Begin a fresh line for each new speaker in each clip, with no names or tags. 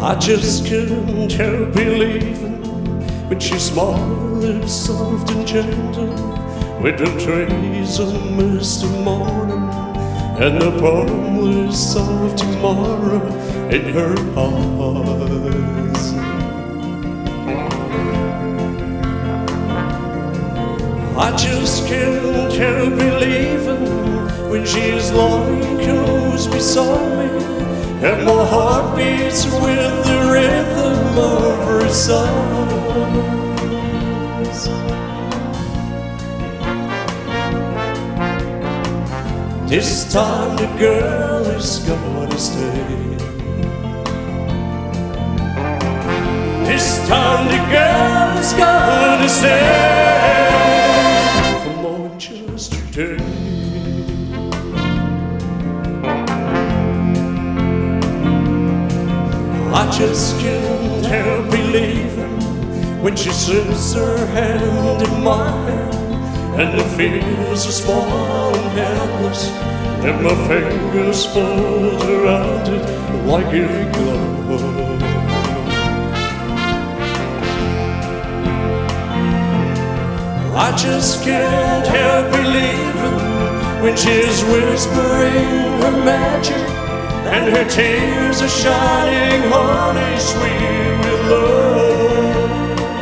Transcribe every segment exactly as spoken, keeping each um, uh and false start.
I just couldn't help believing when she smiled soft and gentle, with the trace of misty morning and the promise of tomorrow in her eyes. I just can't help believing when she's lying close beside me, and my heart beats with the rhythm of her sighs. This time the girl is gonna stay. This time the girl is gonna stay for more than just today. I just can't help believing when she slips her hand in mine, and the feels are small and helpless, and my fingers fold around it like a glove. I just can't help believing when she's whispering her magic, and her tears are shining honey sweet with love.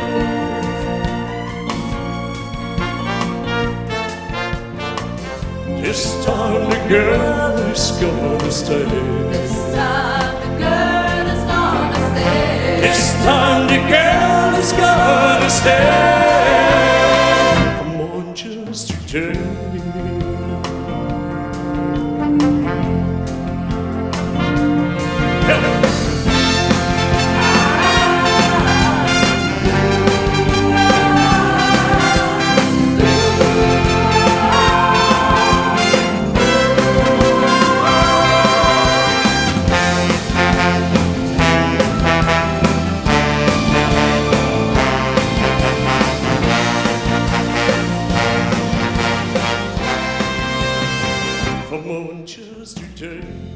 This time the girl is gonna stay.
This time the girl is gonna stay.
This time the girl is gonna stay for more than just today. For more than just today.